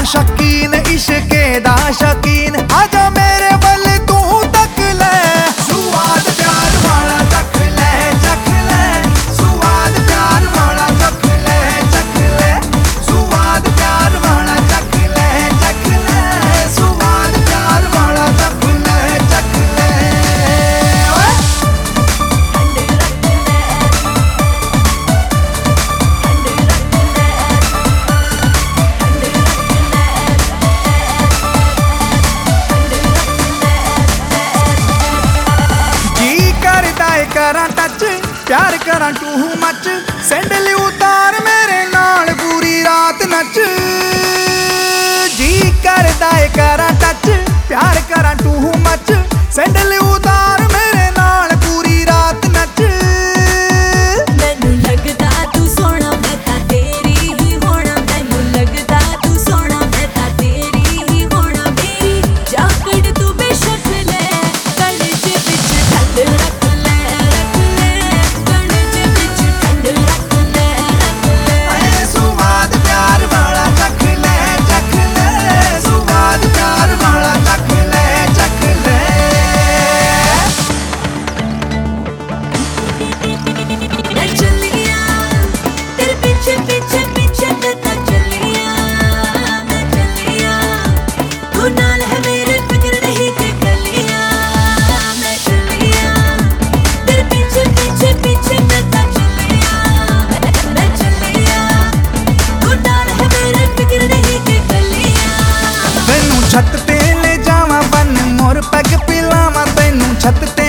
शकीन इश्के दा शकीन आजा मेरे बल तू तक ले सुआद प्यार वाला चख ले सुआद प्यार वाला चख ले सुआद प्यार वाला चख ले सुआद प्यार वाला चख ले करा टच प्यार करा टू मच सैंडल उतार मेरे नाल पूरी रात नच जी करदा है करा टच प्यार करा टू मच सैंडल उतार मेरे नाल पूरी रात नच मैनू लगदा तू सोना मैं तां तेरी ही होना मैनू लगदा तू सोना मैं तां तेरी ही होना मेरी जाकड़ तू बेशक ले कलेज विच ठंड रख छत ते ले जावा बन मोर पैग पिलावा तेनू छत ते